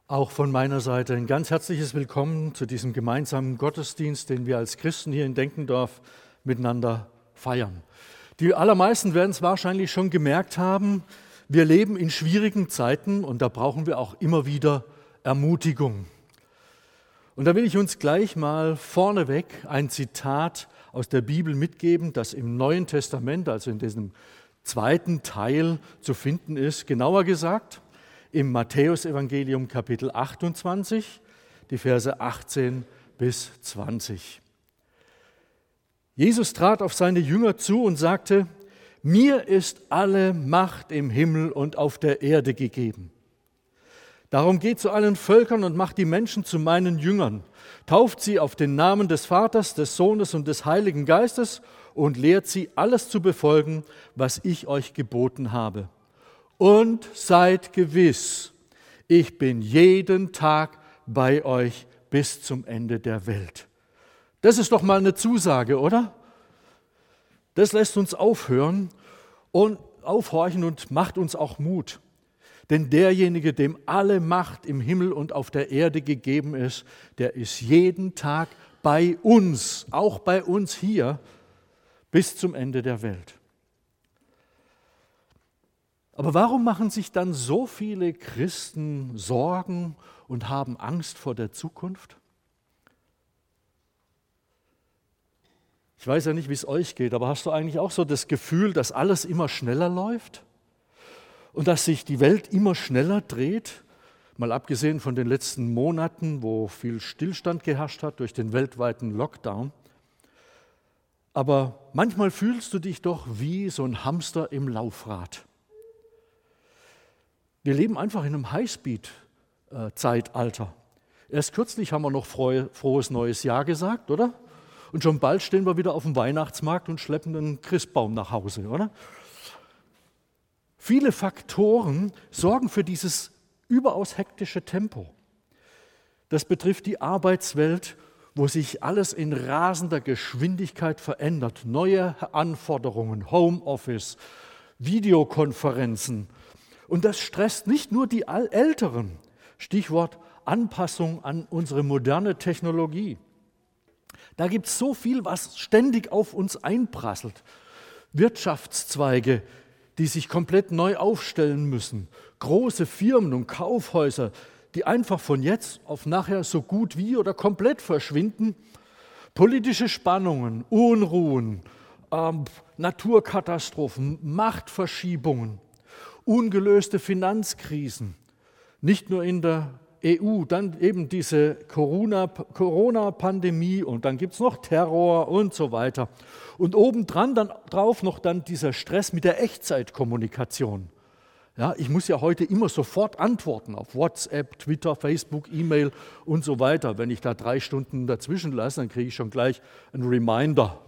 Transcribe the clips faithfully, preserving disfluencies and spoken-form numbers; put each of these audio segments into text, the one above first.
Auch von meiner Seite ein ganz herzliches Willkommen zu diesem gemeinsamen Gottesdienst, den wir als Christen hier in Denkendorf miteinander feiern. Die allermeisten werden es wahrscheinlich schon gemerkt haben, wir leben in schwierigen Zeiten und da brauchen wir auch immer wieder Ermutigung. Und da will ich uns gleich mal vorneweg ein Zitat aus der Bibel mitgeben, das im Neuen Testament, also in diesem zweiten Teil zu finden ist, genauer gesagt im Matthäusevangelium Kapitel achtundzwanzig, die Verse achtzehn bis zwanzig. Jesus trat auf seine Jünger zu und sagte: Mir ist alle Macht im Himmel und auf der Erde gegeben. Darum geht zu allen Völkern und macht die Menschen zu meinen Jüngern, tauft sie auf den Namen des Vaters, des Sohnes und des Heiligen Geistes und lehrt sie, alles zu befolgen, was ich euch geboten habe. Und seid gewiss, ich bin jeden Tag bei euch bis zum Ende der Welt. Das ist doch mal eine Zusage, oder? Das lässt uns aufhören und aufhorchen und macht uns auch Mut. Denn derjenige, dem alle Macht im Himmel und auf der Erde gegeben ist, der ist jeden Tag bei uns, auch bei uns hier, bis zum Ende der Welt. Aber warum machen sich dann so viele Christen Sorgen und haben Angst vor der Zukunft? Ich weiß ja nicht, wie es euch geht, aber hast du eigentlich auch so das Gefühl, dass alles immer schneller läuft und dass sich die Welt immer schneller dreht? Mal abgesehen von den letzten Monaten, wo viel Stillstand geherrscht hat durch den weltweiten Lockdown. Aber manchmal fühlst du dich doch wie so ein Hamster im Laufrad. Wir leben einfach in einem Highspeed-Zeitalter. Erst kürzlich haben wir noch frohes neues Jahr gesagt, oder? Und schon bald stehen wir wieder auf dem Weihnachtsmarkt und schleppen einen Christbaum nach Hause, oder? Viele Faktoren sorgen für dieses überaus hektische Tempo. Das betrifft die Arbeitswelt, wo sich alles in rasender Geschwindigkeit verändert. Neue Anforderungen, Homeoffice, Videokonferenzen. Und das stresst nicht nur die Älteren. Stichwort Anpassung an unsere moderne Technologie. Da gibt es so viel, was ständig auf uns einprasselt. Wirtschaftszweige, die sich komplett neu aufstellen müssen. Große Firmen und Kaufhäuser, die einfach von jetzt auf nachher so gut wie oder komplett verschwinden. Politische Spannungen, Unruhen, ähm, Naturkatastrophen, Machtverschiebungen. Ungelöste Finanzkrisen, nicht nur in der E U, dann eben diese Corona, Corona-Pandemie und dann gibt es noch Terror und so weiter. Und obendran dann drauf noch dann dieser Stress mit der Echtzeitkommunikation. Ja, ich muss ja heute immer sofort antworten auf WhatsApp, Twitter, Facebook, E-Mail und so weiter. Wenn ich da drei Stunden dazwischen lasse, dann kriege ich schon gleich einen Reminder.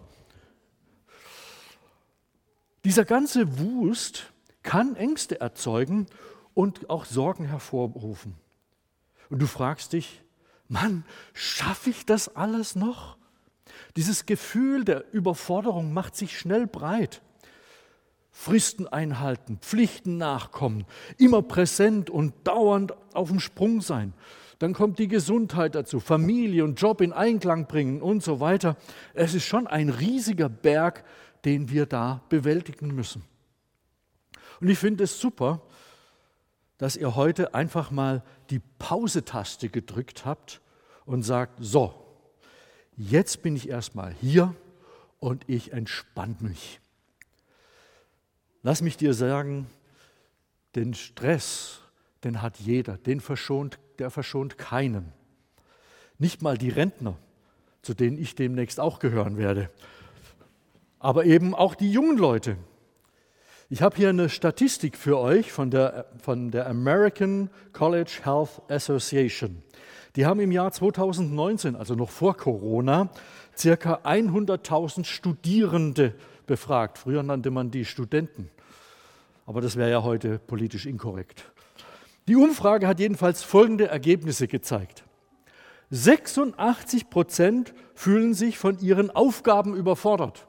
Dieser ganze Wust kann Ängste erzeugen und auch Sorgen hervorrufen. Und du fragst dich, Mann, schaffe ich das alles noch? Dieses Gefühl der Überforderung macht sich schnell breit. Fristen einhalten, Pflichten nachkommen, immer präsent und dauernd auf dem Sprung sein. Dann kommt die Gesundheit dazu, Familie und Job in Einklang bringen und so weiter. Es ist schon ein riesiger Berg, den wir da bewältigen müssen. Und ich finde es super, dass ihr heute einfach mal die Pause-Taste gedrückt habt und sagt, so, jetzt bin ich erstmal hier und ich entspanne mich. Lass mich dir sagen, den Stress, den hat jeder, den verschont, der verschont keinen. Nicht mal die Rentner, zu denen ich demnächst auch gehören werde, aber eben auch die jungen Leute. Ich habe hier eine Statistik für euch von der, von der American College Health Association. Die haben im Jahr zweitausendneunzehn, also noch vor Corona, circa hunderttausend Studierende befragt. Früher nannte man die Studenten, aber das wäre ja heute politisch inkorrekt. Die Umfrage hat jedenfalls folgende Ergebnisse gezeigt. sechsundachtzig Prozent fühlen sich von ihren Aufgaben überfordert.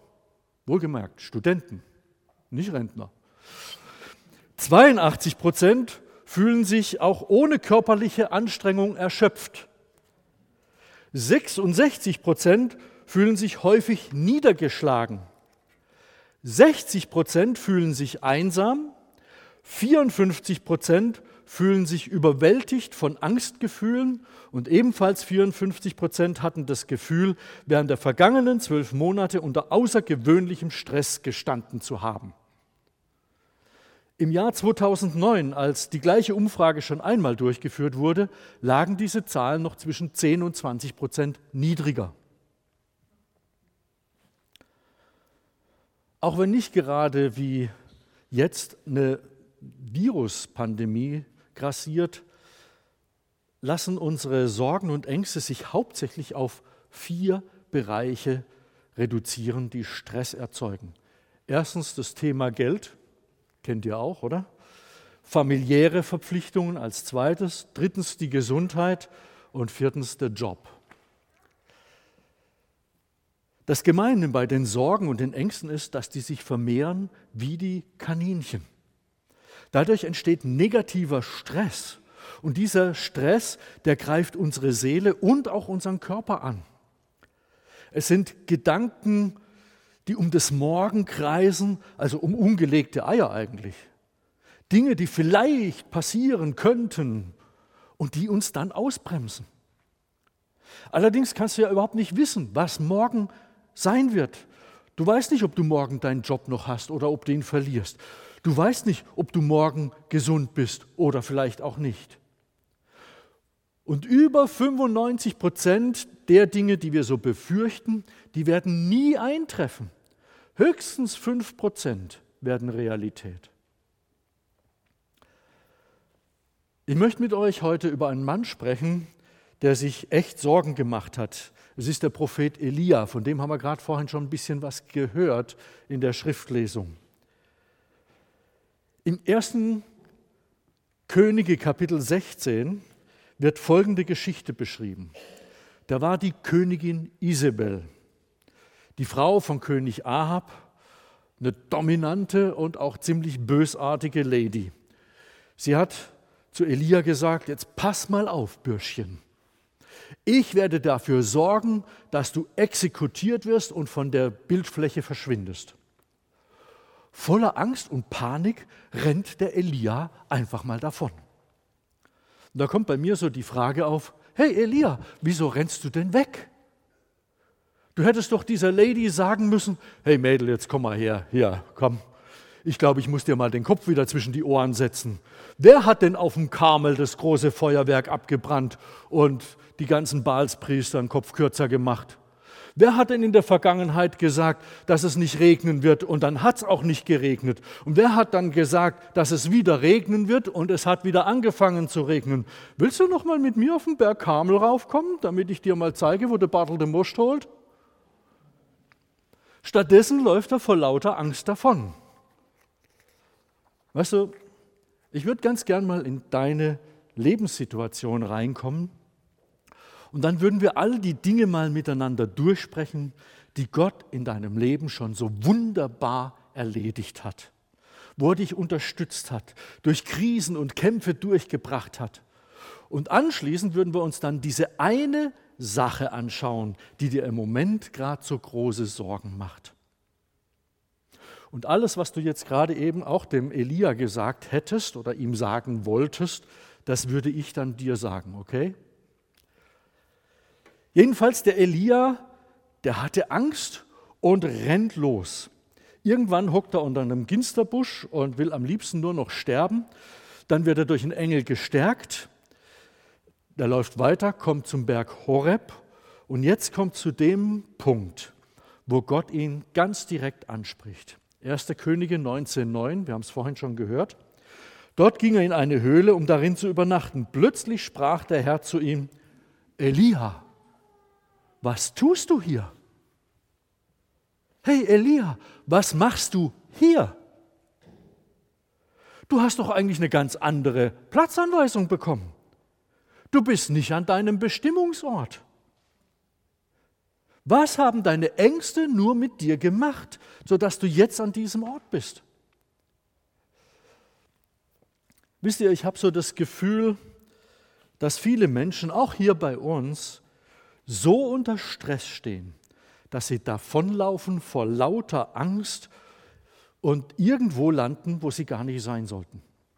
Wohlgemerkt, Studenten. Nicht Rentner. zweiundachtzig Prozent fühlen sich auch ohne körperliche Anstrengung erschöpft. sechsundsechzig Prozent fühlen sich häufig niedergeschlagen. sechzig Prozent fühlen sich einsam. vierundfünfzig Prozent fühlen sich überwältigt von Angstgefühlen und ebenfalls vierundfünfzig Prozent hatten das Gefühl, während der vergangenen zwölf Monate unter außergewöhnlichem Stress gestanden zu haben. Im Jahr zweitausendneun, als die gleiche Umfrage schon einmal durchgeführt wurde, lagen diese Zahlen noch zwischen zehn und zwanzig Prozent niedriger. Auch wenn nicht gerade wie jetzt eine Viruspandemie grassiert, lassen unsere Sorgen und Ängste sich hauptsächlich auf vier Bereiche reduzieren, die Stress erzeugen. Erstens das Thema Geld, kennt ihr auch, oder? Familiäre Verpflichtungen als zweites, drittens die Gesundheit und viertens der Job. Das Gemeine bei den Sorgen und den Ängsten ist, dass die sich vermehren wie die Kaninchen. Dadurch entsteht negativer Stress und dieser Stress, der greift unsere Seele und auch unseren Körper an. Es sind Gedanken, die um das Morgen kreisen, also um ungelegte Eier eigentlich. Dinge, die vielleicht passieren könnten und die uns dann ausbremsen. Allerdings kannst du ja überhaupt nicht wissen, was morgen sein wird. Du weißt nicht, ob du morgen deinen Job noch hast oder ob du ihn verlierst. Du weißt nicht, ob du morgen gesund bist oder vielleicht auch nicht. Und über fünfundneunzig Prozent der Dinge, die wir so befürchten, die werden nie eintreffen. Höchstens fünf Prozent werden Realität. Ich möchte mit euch heute über einen Mann sprechen, der sich echt Sorgen gemacht hat. Es ist der Prophet Elia, von dem haben wir gerade vorhin schon ein bisschen was gehört in der Schriftlesung. Im ersten Könige Kapitel sechzehn wird folgende Geschichte beschrieben. Da war die Königin Isabel, die Frau von König Ahab, eine dominante und auch ziemlich bösartige Lady. Sie hat zu Elia gesagt, jetzt pass mal auf, Bürschchen. Ich werde dafür sorgen, dass du exekutiert wirst und von der Bildfläche verschwindest. Voller Angst und Panik rennt der Elia einfach mal davon. Und da kommt bei mir so die Frage auf, hey Elia, wieso rennst du denn weg? Du hättest doch dieser Lady sagen müssen, hey Mädel, jetzt komm mal her, hier, komm. Ich glaube, ich muss dir mal den Kopf wieder zwischen die Ohren setzen. Wer hat denn auf dem Karmel das große Feuerwerk abgebrannt und die ganzen Baalspriester einen Kopf kürzer gemacht? Wer hat denn in der Vergangenheit gesagt, dass es nicht regnen wird und dann hat es auch nicht geregnet? Und wer hat dann gesagt, dass es wieder regnen wird und es hat wieder angefangen zu regnen? Willst du noch mal mit mir auf den Berg Karmel raufkommen, damit ich dir mal zeige, wo der Bartel den Most holt? Stattdessen läuft er vor lauter Angst davon. Weißt du, ich würde ganz gern mal in deine Lebenssituation reinkommen und dann würden wir all die Dinge mal miteinander durchsprechen, die Gott in deinem Leben schon so wunderbar erledigt hat, wo er dich unterstützt hat, durch Krisen und Kämpfe durchgebracht hat. Und anschließend würden wir uns dann diese eine Sache anschauen, die dir im Moment gerade so große Sorgen macht. Und alles, was du jetzt gerade eben auch dem Elia gesagt hättest oder ihm sagen wolltest, das würde ich dann dir sagen, okay? Jedenfalls der Elia, der hatte Angst und rennt los. Irgendwann hockt er unter einem Ginsterbusch und will am liebsten nur noch sterben. Dann wird er durch einen Engel gestärkt. Der läuft weiter, kommt zum Berg Horeb und jetzt kommt zu dem Punkt, wo Gott ihn ganz direkt anspricht. erster Könige neunzehn neun, wir haben es vorhin schon gehört. Dort ging er in eine Höhle, um darin zu übernachten. Plötzlich sprach der Herr zu ihm, Elia, was tust du hier? Hey Elia, was machst du hier? Du hast doch eigentlich eine ganz andere Platzanweisung bekommen. Du bist nicht an deinem Bestimmungsort. Was haben deine Ängste nur mit dir gemacht, sodass du jetzt an diesem Ort bist? Wisst ihr, ich habe so das Gefühl, dass viele Menschen, auch hier bei uns, so unter Stress stehen, dass sie davonlaufen vor lauter Angst und irgendwo landen, wo sie gar nicht sein sollten.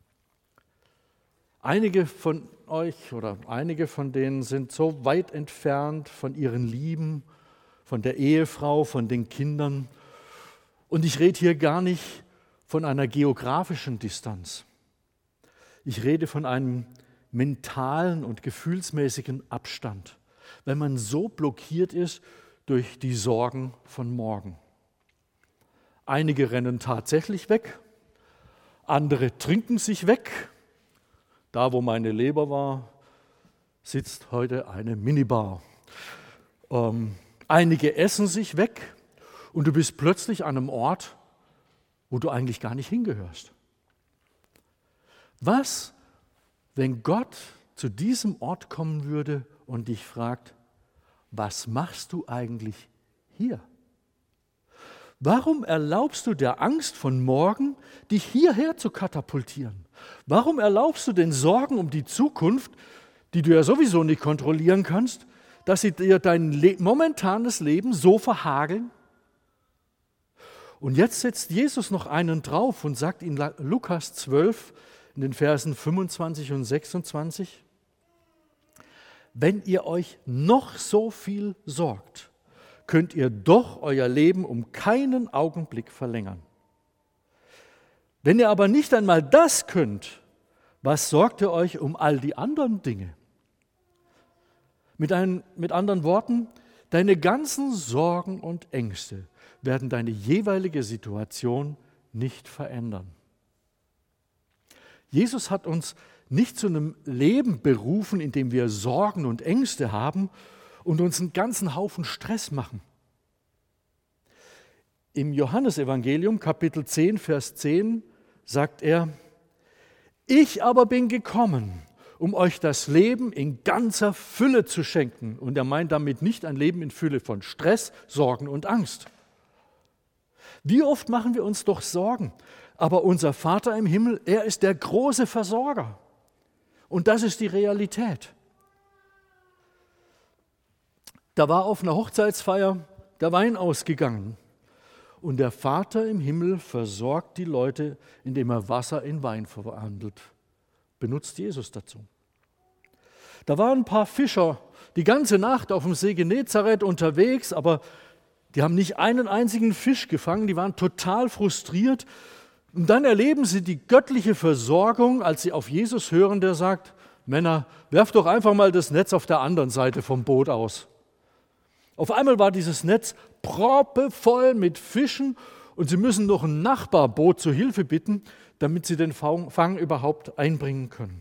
Einige von euch oder einige von denen sind so weit entfernt von ihren Lieben, von der Ehefrau, von den Kindern. Und ich rede hier gar nicht von einer geografischen Distanz. Ich rede von einem mentalen und gefühlsmäßigen Abstand, wenn man so blockiert ist durch die Sorgen von morgen. Einige rennen tatsächlich weg, andere trinken sich weg. Da, wo meine Leber war, sitzt heute eine Minibar. Ähm, einige essen sich weg und du bist plötzlich an einem Ort, wo du eigentlich gar nicht hingehörst. Was, wenn Gott zu diesem Ort kommen würde und dich fragt, was machst du eigentlich hier? Warum erlaubst du der Angst von morgen, dich hierher zu katapultieren? Warum erlaubst du den Sorgen um die Zukunft, die du ja sowieso nicht kontrollieren kannst, dass sie dir dein Le- momentanes Leben so verhageln? Und jetzt setzt Jesus noch einen drauf und sagt in Lukas zwölf, in den Versen fünfundzwanzig und sechsundzwanzig, wenn ihr euch noch so viel sorgt, könnt ihr doch euer Leben um keinen Augenblick verlängern. Wenn ihr aber nicht einmal das könnt, was sorgt ihr euch um all die anderen Dinge? Mit, ein, mit anderen Worten, deine ganzen Sorgen und Ängste werden deine jeweilige Situation nicht verändern. Jesus hat uns nicht zu einem Leben berufen, in dem wir Sorgen und Ängste haben und uns einen ganzen Haufen Stress machen. Im Johannesevangelium, Kapitel zehn, Vers zehn, sagt er, ich aber bin gekommen, um euch das Leben in ganzer Fülle zu schenken. Und er meint damit nicht ein Leben in Fülle von Stress, Sorgen und Angst. Wie oft machen wir uns doch Sorgen, aber unser Vater im Himmel, er ist der große Versorger. Und das ist die Realität. Da war auf einer Hochzeitsfeier der Wein ausgegangen. Und der Vater im Himmel versorgt die Leute, indem er Wasser in Wein verwandelt. Benutzt Jesus dazu. Da waren ein paar Fischer die ganze Nacht auf dem See Genezareth unterwegs, aber die haben nicht einen einzigen Fisch gefangen, die waren total frustriert. Und dann erleben sie die göttliche Versorgung, als sie auf Jesus hören, der sagt, Männer, werft doch einfach mal das Netz auf der anderen Seite vom Boot aus. Auf einmal war dieses Netz proppevoll mit Fischen und sie müssen noch ein Nachbarboot zur Hilfe bitten, damit sie den Fang überhaupt einbringen können.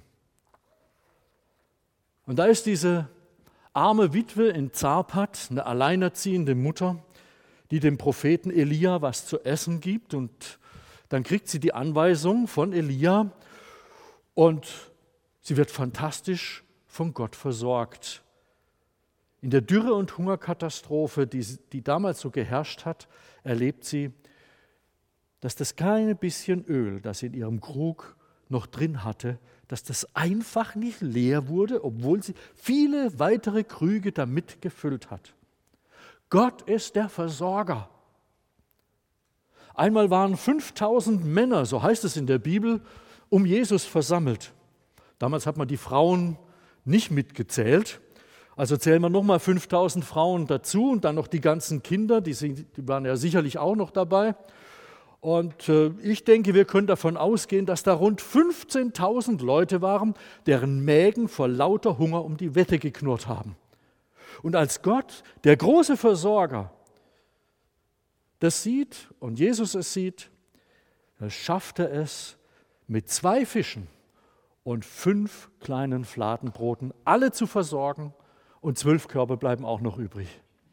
Und da ist diese arme Witwe in Zarpat, eine alleinerziehende Mutter, die dem Propheten Elia was zu essen gibt und dann kriegt sie die Anweisung von Elia und sie wird fantastisch von Gott versorgt. In der Dürre- und Hungerkatastrophe, die, die damals so geherrscht hat, erlebt sie, dass das kleine bisschen Öl, das sie in ihrem Krug noch drin hatte, dass das einfach nicht leer wurde, obwohl sie viele weitere Krüge damit gefüllt hat. Gott ist der Versorger. Einmal waren fünftausend Männer, so heißt es in der Bibel, um Jesus versammelt. Damals hat man die Frauen nicht mitgezählt. Also zählen wir nochmal fünftausend Frauen dazu und dann noch die ganzen Kinder, die, sind, die waren ja sicherlich auch noch dabei. Und äh, ich denke, wir können davon ausgehen, dass da rund fünfzehntausend Leute waren, deren Mägen vor lauter Hunger um die Wette geknurrt haben. Und als Gott, der große Versorger, das sieht und Jesus es sieht, dann schafft er es mit zwei Fischen und fünf kleinen Fladenbroten alle zu versorgen. Und zwölf Körbe bleiben auch noch übrig.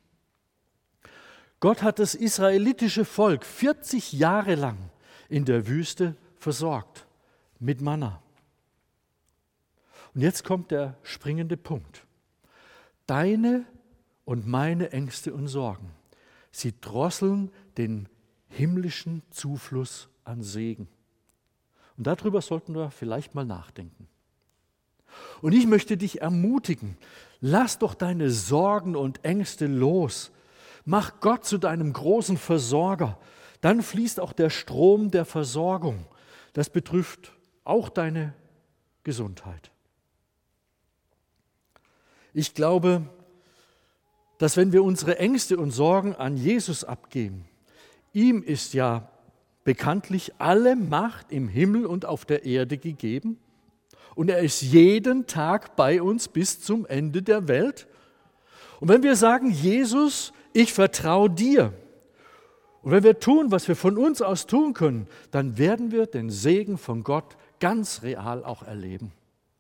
Gott hat das israelitische Volk vierzig Jahre lang in der Wüste versorgt mit Manna. Und jetzt kommt der springende Punkt. Deine und meine Ängste und Sorgen, sie drosseln den himmlischen Zufluss an Segen. Und darüber sollten wir vielleicht mal nachdenken. Und ich möchte dich ermutigen, lass doch deine Sorgen und Ängste los. Mach Gott zu deinem großen Versorger. Dann fließt auch der Strom der Versorgung. Das betrifft auch deine Gesundheit. Ich glaube, dass wenn wir unsere Ängste und Sorgen an Jesus abgeben, ihm ist ja bekanntlich alle Macht im Himmel und auf der Erde gegeben und er ist jeden Tag bei uns bis zum Ende der Welt. Und wenn wir sagen, Jesus, ich vertraue dir, und wenn wir tun, was wir von uns aus tun können, dann werden wir den Segen von Gott ganz real auch erleben.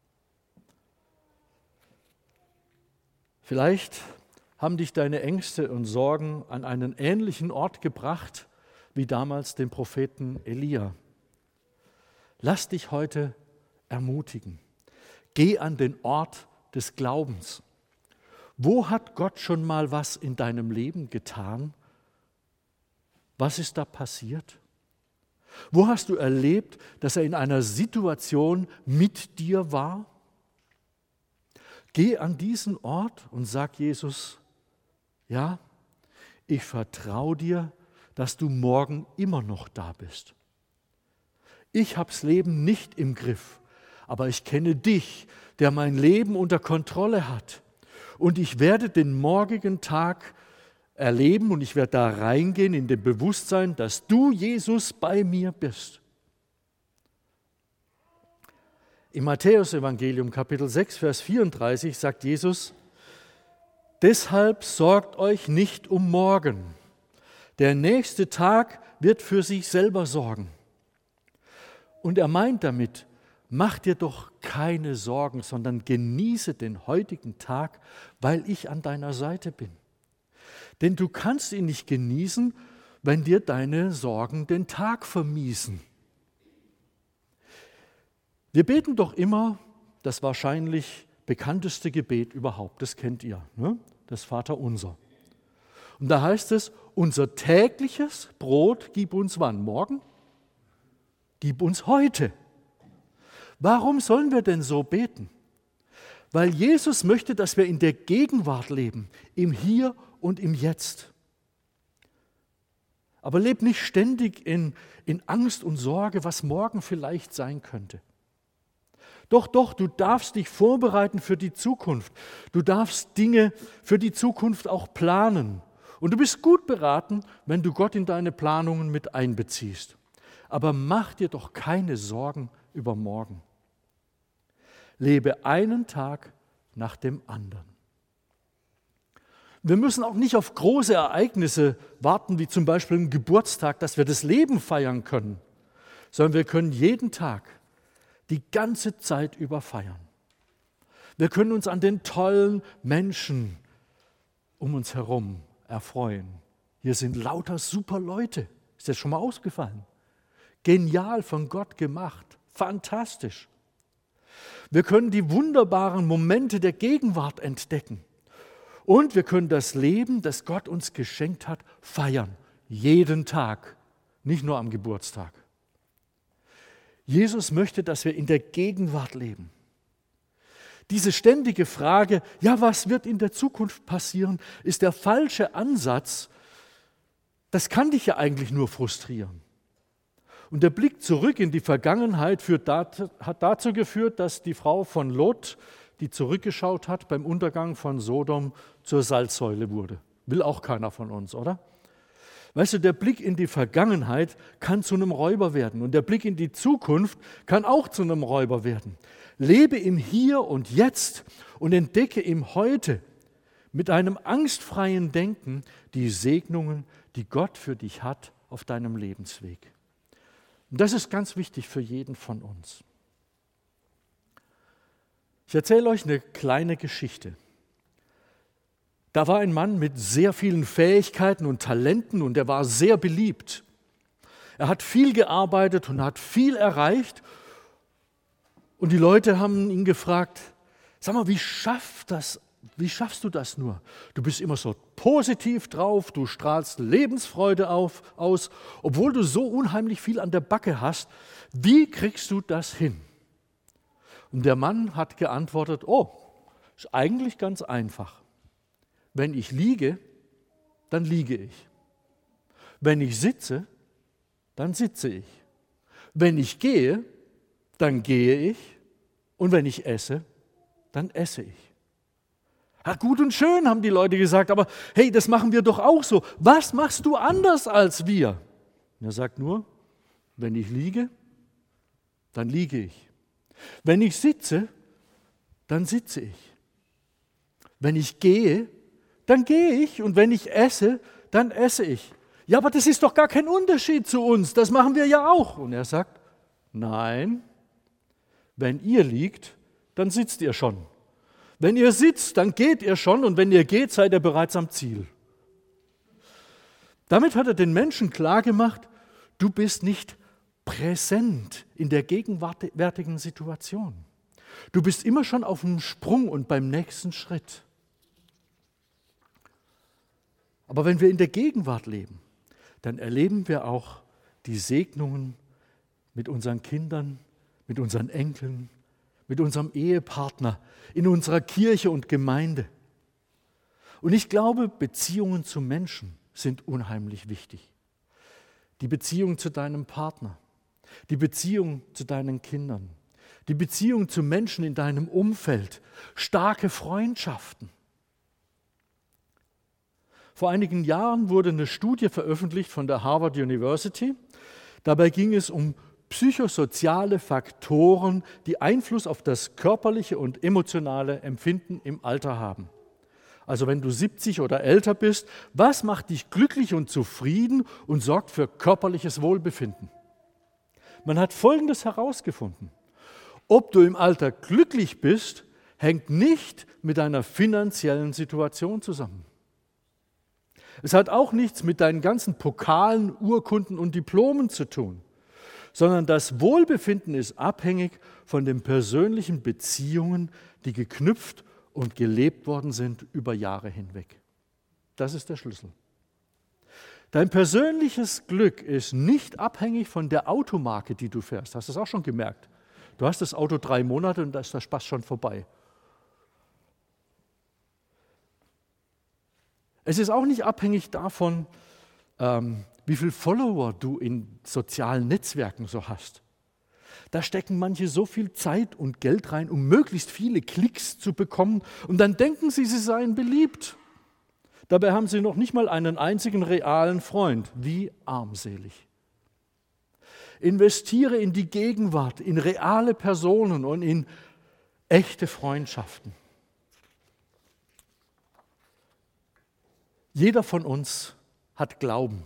Vielleicht haben dich deine Ängste und Sorgen an einen ähnlichen Ort gebracht wie damals den Propheten Elia. Lass dich heute ermutigen. Geh an den Ort des Glaubens. Wo hat Gott schon mal was in deinem Leben getan? Was ist da passiert? Wo hast du erlebt, dass er in einer Situation mit dir war? Geh an diesen Ort und sag Jesus, ja, ich vertraue dir, dass du morgen immer noch da bist. Ich habe das Leben nicht im Griff, aber ich kenne dich, der mein Leben unter Kontrolle hat. Und ich werde den morgigen Tag erleben und ich werde da reingehen in dem Bewusstsein, dass du, Jesus, bei mir bist. Im Matthäus-Evangelium, Kapitel sechs, Vers vierunddreißig, sagt Jesus, deshalb sorgt euch nicht um morgen. Der nächste Tag wird für sich selber sorgen. Und er meint damit, mach dir doch keine Sorgen, sondern genieße den heutigen Tag, weil ich an deiner Seite bin. Denn du kannst ihn nicht genießen, wenn dir deine Sorgen den Tag vermiesen. Wir beten doch immer das wahrscheinlich bekannteste Gebet überhaupt, das kennt ihr, ne? Das Vaterunser. Und da heißt es, unser tägliches Brot gib uns wann? Morgen? Gib uns heute. Warum sollen wir denn so beten? Weil Jesus möchte, dass wir in der Gegenwart leben, im Hier und im Jetzt. Aber leb nicht ständig in, in Angst und Sorge, was morgen vielleicht sein könnte. Doch, doch, du darfst dich vorbereiten für die Zukunft. Du darfst Dinge für die Zukunft auch planen. Und du bist gut beraten, wenn du Gott in deine Planungen mit einbeziehst. Aber mach dir doch keine Sorgen über morgen. Lebe einen Tag nach dem anderen. Wir müssen auch nicht auf große Ereignisse warten, wie zum Beispiel einen Geburtstag, dass wir das Leben feiern können, sondern wir können jeden Tag die ganze Zeit über feiern. Wir können uns an den tollen Menschen um uns herum erfreuen. Hier sind lauter super Leute. Ist das schon mal ausgefallen? Genial von Gott gemacht. Fantastisch. Wir können die wunderbaren Momente der Gegenwart entdecken. Und wir können das Leben, das Gott uns geschenkt hat, feiern. Jeden Tag, nicht nur am Geburtstag. Jesus möchte, dass wir in der Gegenwart leben. Diese ständige Frage, ja, was wird in der Zukunft passieren, ist der falsche Ansatz. Das kann dich ja eigentlich nur frustrieren. Und der Blick zurück in die Vergangenheit führt dat, hat dazu geführt, dass die Frau von Lot, die zurückgeschaut hat, beim Untergang von Sodom zur Salzsäule wurde. Will auch keiner von uns, oder? Weißt du, der Blick in die Vergangenheit kann zu einem Räuber werden und der Blick in die Zukunft kann auch zu einem Räuber werden. Lebe im Hier und Jetzt und entdecke im Heute mit einem angstfreien Denken die Segnungen, die Gott für dich hat auf deinem Lebensweg. Und das ist ganz wichtig für jeden von uns. Ich erzähle euch eine kleine Geschichte. Da war ein Mann mit sehr vielen Fähigkeiten und Talenten und er war sehr beliebt. Er hat viel gearbeitet und hat viel erreicht. Und die Leute haben ihn gefragt, sag mal, wie schafft das wie schaffst du das nur? Du bist immer so positiv drauf, du strahlst Lebensfreude auf, aus, obwohl du so unheimlich viel an der Backe hast. Wie kriegst du das hin? Und der Mann hat geantwortet, oh, ist eigentlich ganz einfach. Wenn ich liege, dann liege ich. Wenn ich sitze, dann sitze ich. Wenn ich gehe, dann gehe ich. Und wenn ich esse, dann esse ich. Ja, gut und schön, haben die Leute gesagt, aber hey, das machen wir doch auch so. Was machst du anders als wir? Und er sagt nur, wenn ich liege, dann liege ich. Wenn ich sitze, dann sitze ich. Wenn ich gehe, dann gehe ich. Und wenn ich esse, dann esse ich. Ja, aber das ist doch gar kein Unterschied zu uns. Das machen wir ja auch. Und er sagt, nein, wenn ihr liegt, dann sitzt ihr schon. Wenn ihr sitzt, dann geht ihr schon. Und wenn ihr geht, seid ihr bereits am Ziel. Damit hat er den Menschen klargemacht, du bist nicht präsent in der gegenwärtigen Situation. Du bist immer schon auf dem Sprung und beim nächsten Schritt. Aber wenn wir in der Gegenwart leben, dann erleben wir auch die Segnungen mit unseren Kindern, mit unseren Enkeln, mit unserem Ehepartner, in unserer Kirche und Gemeinde. Und ich glaube, Beziehungen zu Menschen sind unheimlich wichtig. Die Beziehung zu deinem Partner, die Beziehung zu deinen Kindern, die Beziehung zu Menschen in deinem Umfeld, starke Freundschaften. Vor einigen Jahren wurde eine Studie veröffentlicht von der Harvard University. Dabei ging es um psychosoziale Faktoren, die Einfluss auf das körperliche und emotionale Empfinden im Alter haben. Also wenn du siebzig oder älter bist, was macht dich glücklich und zufrieden und sorgt für körperliches Wohlbefinden? Man hat Folgendes herausgefunden. Ob du im Alter glücklich bist, hängt nicht mit deiner finanziellen Situation zusammen. Es hat auch nichts mit deinen ganzen Pokalen, Urkunden und Diplomen zu tun, sondern das Wohlbefinden ist abhängig von den persönlichen Beziehungen, die geknüpft und gelebt worden sind über Jahre hinweg. Das ist der Schlüssel. Dein persönliches Glück ist nicht abhängig von der Automarke, die du fährst. Hast du das auch schon gemerkt? Du hast das Auto drei Monate und da ist der Spaß schon vorbei. Es ist auch nicht abhängig davon, ähm, wie viele Follower du in sozialen Netzwerken so hast. Da stecken manche so viel Zeit und Geld rein, um möglichst viele Klicks zu bekommen. Und dann denken sie, sie seien beliebt. Dabei haben sie noch nicht mal einen einzigen realen Freund. Wie armselig. Investiere in die Gegenwart, in reale Personen und in echte Freundschaften. Jeder von uns hat Glauben.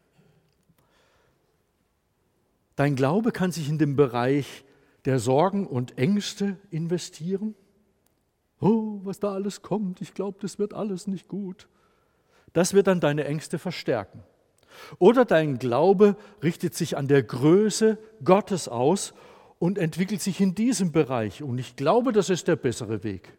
Dein Glaube kann sich in den Bereich der Sorgen und Ängste investieren. Oh, was da alles kommt, ich glaube, das wird alles nicht gut. Das wird dann deine Ängste verstärken. Oder dein Glaube richtet sich an der Größe Gottes aus und entwickelt sich in diesem Bereich. Und ich glaube, das ist der bessere Weg.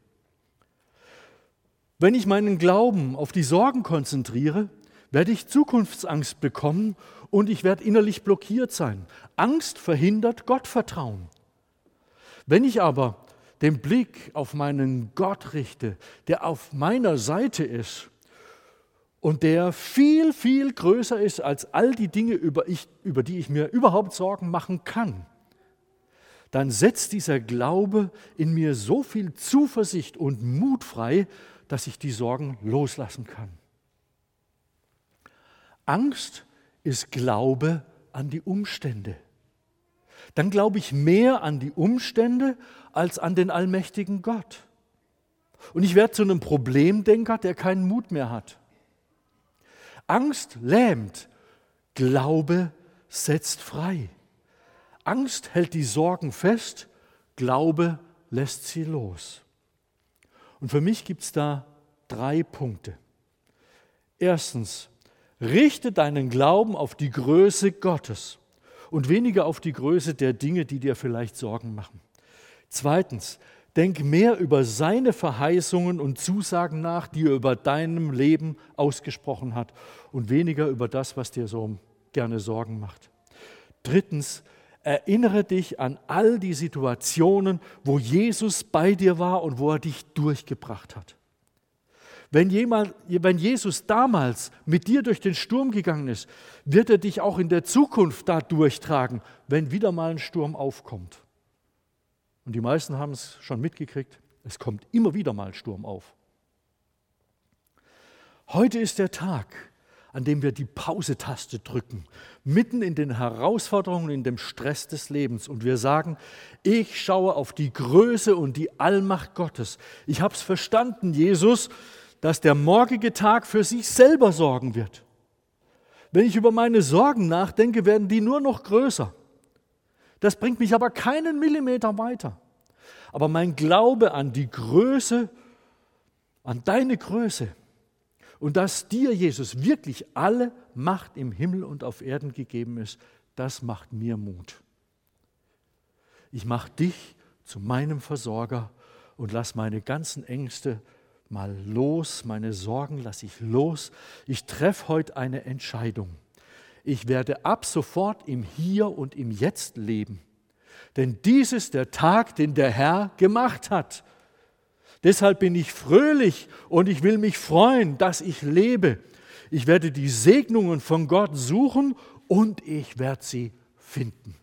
Wenn ich meinen Glauben auf die Sorgen konzentriere, werde ich Zukunftsangst bekommen und ich werde innerlich blockiert sein. Angst verhindert Gottvertrauen. Wenn ich aber den Blick auf meinen Gott richte, der auf meiner Seite ist und der viel, viel größer ist als all die Dinge, über, ich, über die ich mir überhaupt Sorgen machen kann, dann setzt dieser Glaube in mir so viel Zuversicht und Mut frei, dass ich die Sorgen loslassen kann. Angst ist Glaube an die Umstände. Dann glaube ich mehr an die Umstände als an den allmächtigen Gott. Und ich werde zu einem Problemdenker, der keinen Mut mehr hat. Angst lähmt, Glaube setzt frei. Angst hält die Sorgen fest, Glaube lässt sie los. Und für mich gibt es da drei Punkte. Erstens, richte deinen Glauben auf die Größe Gottes und weniger auf die Größe der Dinge, die dir vielleicht Sorgen machen. Zweitens, Denk mehr über seine Verheißungen und Zusagen nach, die er über deinem Leben ausgesprochen hat und weniger über das, was dir so gerne Sorgen macht. Drittens, erinnere dich an all die Situationen, wo Jesus bei dir war und wo er dich durchgebracht hat. Wenn, jemand, wenn Jesus damals mit dir durch den Sturm gegangen ist, wird er dich auch in der Zukunft da durchtragen, wenn wieder mal ein Sturm aufkommt. Und die meisten haben es schon mitgekriegt, es kommt immer wieder mal ein Sturm auf. Heute ist der Tag, an dem wir die Pause-Taste drücken, mitten in den Herausforderungen, in dem Stress des Lebens. Und wir sagen, ich schaue auf die Größe und die Allmacht Gottes. Ich habe es verstanden, Jesus, dass der morgige Tag für sich selber sorgen wird. Wenn ich über meine Sorgen nachdenke, werden die nur noch größer. Das bringt mich aber keinen Millimeter weiter. Aber mein Glaube an die Größe, an deine Größe und dass dir, Jesus, wirklich alle Macht im Himmel und auf Erden gegeben ist, das macht mir Mut. Ich mache dich zu meinem Versorger und lass meine ganzen Ängste mal los, meine Sorgen lasse ich los. Ich treffe heute eine Entscheidung. Ich werde ab sofort im Hier und im Jetzt leben. Denn dies ist der Tag, den der Herr gemacht hat. Deshalb bin ich fröhlich und ich will mich freuen, dass ich lebe. Ich werde die Segnungen von Gott suchen und ich werde sie finden.